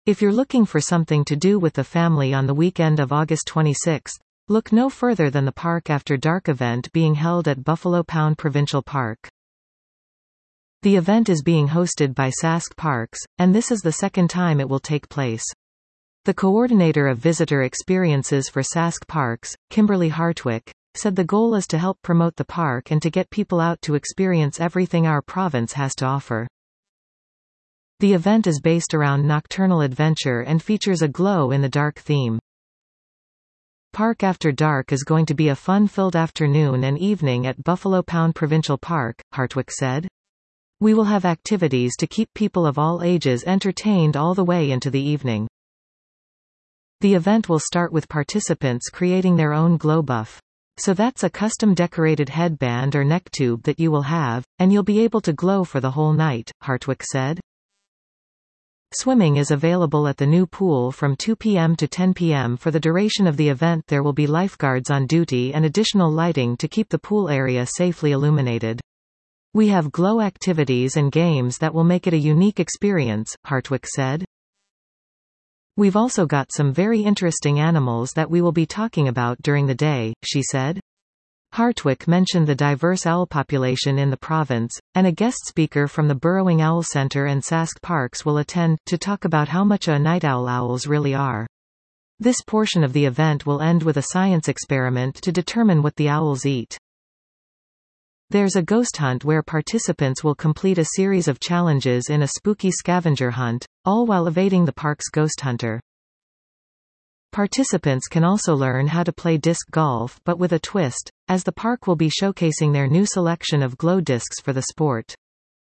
If you're looking for something to do with the family on the weekend of August 26, look no further than the Park After Dark event being held at Buffalo Pound Provincial Park. The event is being hosted by Sask Parks, and this is the second time it will take place. The coordinator of visitor experiences for Sask Parks, Kimberly Hartwick, said the goal is to help promote the park and to get people out to experience everything our province has to offer. The event is based around nocturnal adventure and features a glow-in-the-dark theme. Park After Dark is going to be a fun-filled afternoon and evening at Buffalo Pound Provincial Park, Hartwick said. We will have activities to keep people of all ages entertained all the way into the evening. The event will start with participants creating their own glow buff. So that's a custom-decorated headband or neck tube that you will have, and you'll be able to glow for the whole night, Hartwick said. Swimming is available at the new pool from 2 p.m. to 10 p.m. For the duration of the event there will be lifeguards on duty and additional lighting to keep the pool area safely illuminated. We have glow activities and games that will make it a unique experience, Hartwick said. We've also got some very interesting animals that we will be talking about during the day, she said. Hartwick mentioned the diverse owl population in the province, and a guest speaker from the Burrowing Owl Centre and Sask Parks will attend, to talk about how much a night owl owls really are. This portion of the event will end with a science experiment to determine what the owls eat. There's a ghost hunt where participants will complete a series of challenges in a spooky scavenger hunt, all while evading the park's ghost hunter. Participants can also learn how to play disc golf but with a twist, as the park will be showcasing their new selection of glow discs for the sport.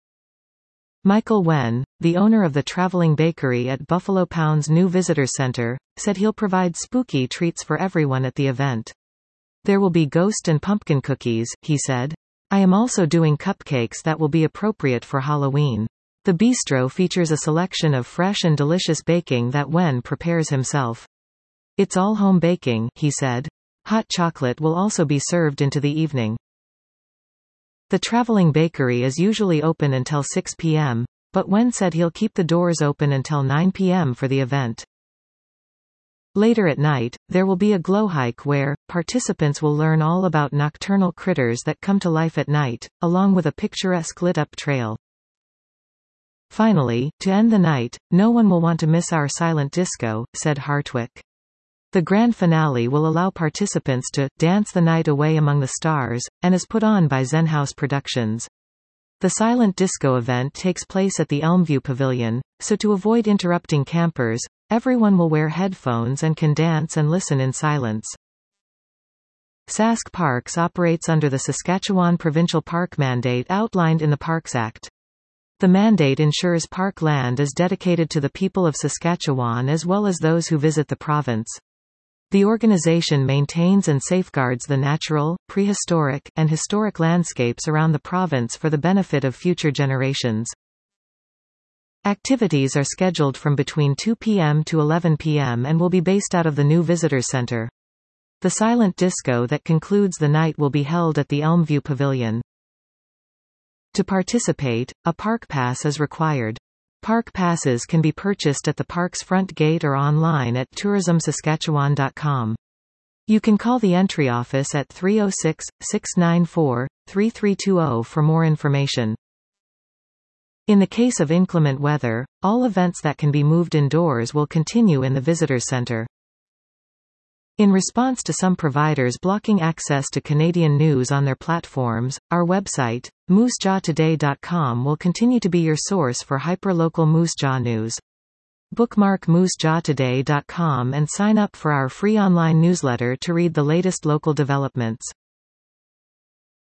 Michael Wen, the owner of the Traveling Bakery at Buffalo Pound's new visitor center, said he'll provide spooky treats for everyone at the event. There will be ghost and pumpkin cookies, he said. I am also doing cupcakes that will be appropriate for Halloween. The bistro features a selection of fresh and delicious baking that Wen prepares himself. It's all home baking, he said. Hot chocolate will also be served into the evening. The Traveling Bakery is usually open until 6 p.m., but Wen said he'll keep the doors open until 9 p.m. for the event. Later at night, there will be a glow hike where participants will learn all about nocturnal critters that come to life at night, along with a picturesque lit-up trail. Finally, to end the night, no one will want to miss our silent disco, said Hartwick. The grand finale will allow participants to dance the night away among the stars, and is put on by Zen House Productions. The silent disco event takes place at the Elmview Pavilion, so to avoid interrupting campers, everyone will wear headphones and can dance and listen in silence. Sask Parks operates under the Saskatchewan Provincial Park Mandate outlined in the Parks Act. The mandate ensures park land is dedicated to the people of Saskatchewan as well as those who visit the province. The organization maintains and safeguards the natural, prehistoric, and historic landscapes around the province for the benefit of future generations. Activities are scheduled from between 2 p.m. to 11 p.m. and will be based out of the new visitor center. The silent disco that concludes the night will be held at the Elmview Pavilion. To participate, a park pass is required. Park passes can be purchased at the park's front gate or online at tourismsaskatchewan.com. You can call the entry office at 306-694-3320 for more information. In the case of inclement weather, all events that can be moved indoors will continue in the visitor center. In response to some providers blocking access to Canadian news on their platforms, our website, moosejawtoday.com will continue to be your source for hyperlocal Moose Jaw news. Bookmark moosejawtoday.com and sign up for our free online newsletter to read the latest local developments.